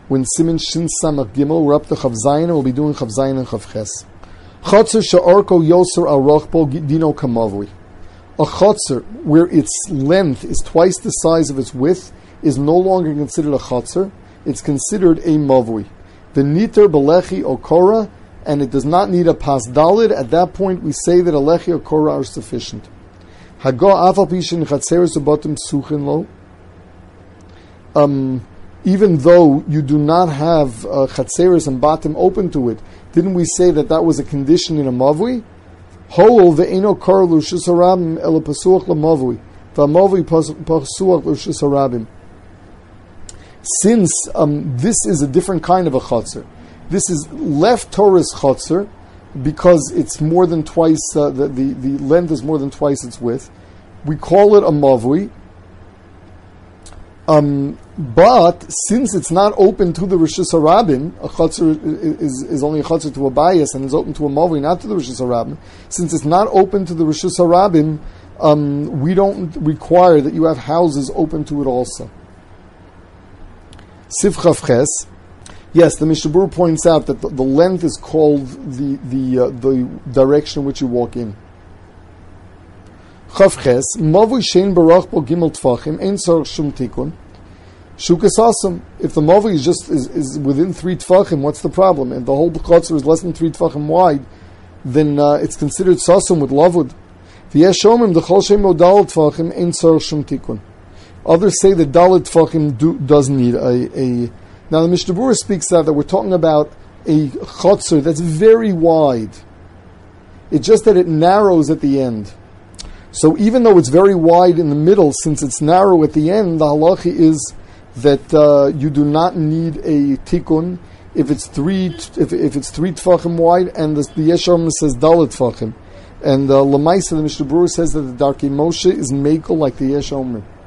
when Siman Shin Samach Gimel, we're up to Chav Zayin, and we'll be doing Chav Zayin and Chav Ches. Chotzer she'orko yoser al rochbo dino kamavui. A chotzer where its length is twice the size of its width is no longer considered a chotzer. It's considered a mavui. The niter belechi okora, and it does not need a pas dalid. At that point, we say that a lechi okora are sufficient. Hago afal pishin chatzeres ubotim suchin lo. Even though you do not have chatzeres and batim open to it, didn't we say that that was a condition in a mavui? Hol ve'eno kar l'rishus harabim el pasuach l'mavui v'mavui pasuach l'rishus harabim. Since this is a different kind of a chotzer, this is left Torah's chotzer because it's more than twice the length is more than twice its width. We call it a mavui. But since it's not open to the Rishus Harabim, a chotzer is only a chotzer to a bias and is open to a mavui, not to the Rishus Harabim. Since it's not open to the Rishus Harabim, we don't require that you have houses open to it also. Sif Chav Ches. Yes, the Mishnah Berurah points out that the length is called the direction in which you walk in. Chav Ches. Mavui shein barach bo gimel tfachim ein tzarich shum tikun. Shukas asam. If the mavui is within 3 tfachim, what's the problem? And the whole chotzer is less than 3 tfachim wide, then it's considered sasum with lavud. V'yeshomim dechol shem o daled tfachim ein tzarich shum tikun. Others say that daled tfachim does need a. Now the Mishnah Berurah speaks out that we're talking about a chotzer that's very wide. It's just that it narrows at the end. So even though it's very wide in the middle, since it's narrow at the end, the halacha is that you do not need a tikkun if it's three tfachim wide, and the Yeshar says dalet tfachim, and Lamaisa the Mishnah Berurah says that the Darkei Moshe is mekel like the Yeshar.